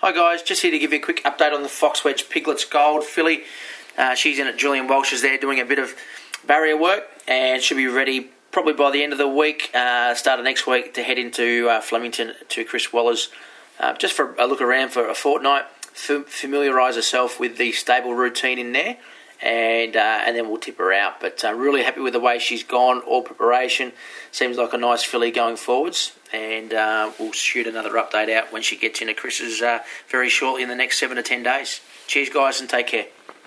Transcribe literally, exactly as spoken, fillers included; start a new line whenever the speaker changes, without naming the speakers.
Hi guys, just here to give you a quick update on the Fox Wedge Piglets Gold filly. Uh, she's in at Julian Walsh's there doing a bit of barrier work and should be ready probably by the end of the week, uh, start of next week, to head into uh, Flemington to Chris Waller's uh, just for a look around for a fortnight, f- familiarise herself with the stable routine in there, and uh, and then we'll tip her out. But uh, really happy with the way she's gone, all preparation. Seems like a nice filly going forwards, and uh, we'll shoot another update out when she gets into Chris's uh, very shortly in the next seven to ten days. Cheers guys and take care.